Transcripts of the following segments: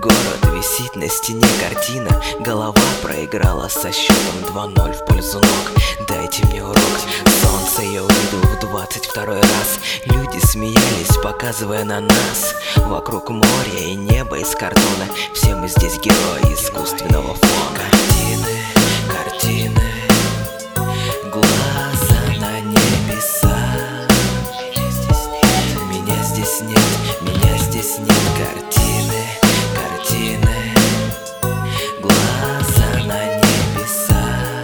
город, висит на стене картина. Голова проиграла со счетом 2-0 в пользу ног. Дайте мне урок. Солнце я увидел в 22-й раз. Люди смеялись, показывая на нас. Вокруг море и небо из картона. Все мы здесь герои искусственного фона. Картины, картины, глаза на небеса. Меня здесь нет, меня здесь нет. Картины, картины, глаза на небеса.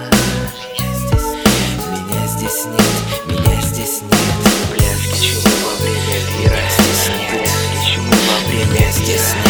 Меня здесь нет, меня здесь нет. Пляски чумы во время пира здесь нет. Пляски чумы во время здесь нет.